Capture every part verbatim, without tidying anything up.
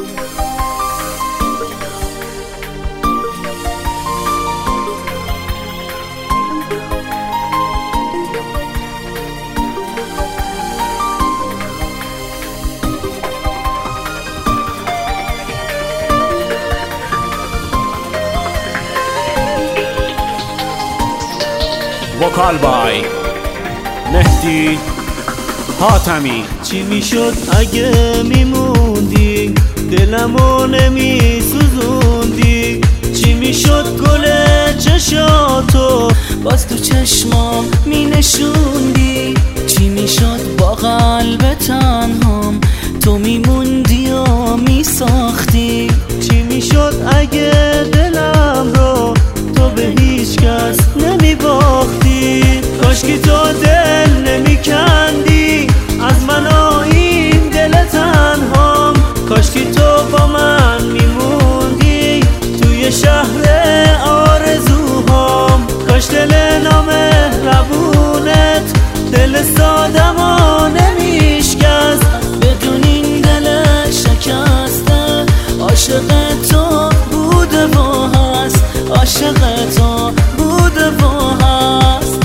وکال بای مهدی حاتمی. چی میشد اگه میموندی دلمو نمی سوزوندی؟ چی میشد گل چشاتو باز تو چشمام می نشوندی؟ چی میشد با قلب تنهام تو میموندی و میساختی؟ چی میشد اگه دلم رو تو به هیچ کس نمی باختی؟ کاشکی تو دل نمی کندی از من و این دل تنهام، کاشکی تو با من میموندی توی شهر آرزوهام. کاش دل نامهربونت دل سادم و نمیشکست بدون این دل شکسته. عاشق تو بوده و هست، عاشق تو بوده و هست.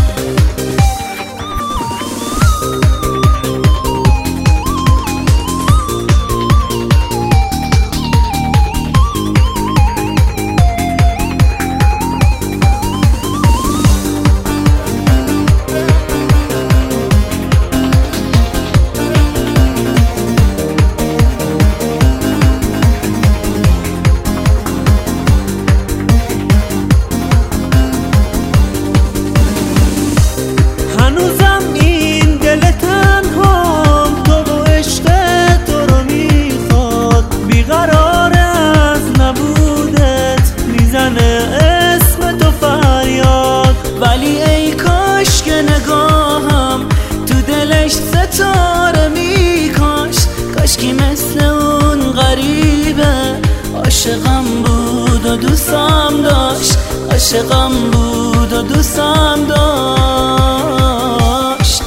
هنوزم این دل تنهام تو و عشق تو رو میخواد، بیقرار از نبودت میزنه اسم تو فریاد. ولی ای کاش که نگاهم تو دلش ستاره میکاش، کاشکی مثل اون غریبه عاشقم بود و دوستم داشت، عاشقم بود و دوستم داشت.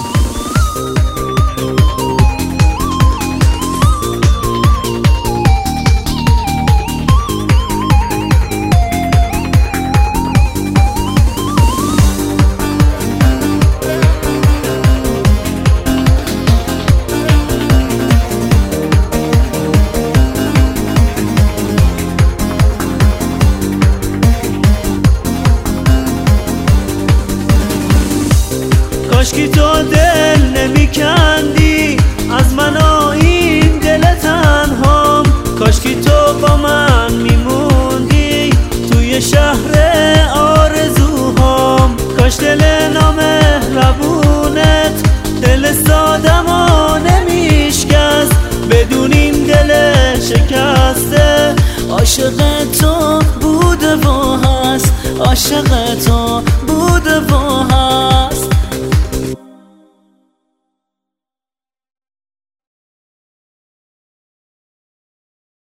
کاشکی تو دل نمی کندی از من و این دل تنهام، کاشکی تو با من میموندی توی شهر آرزوهام. کاش دل نامهربونت دل سادم و نمیشکست بدون این دل شکسته. عاشق تو بوده و هست، عاشق تو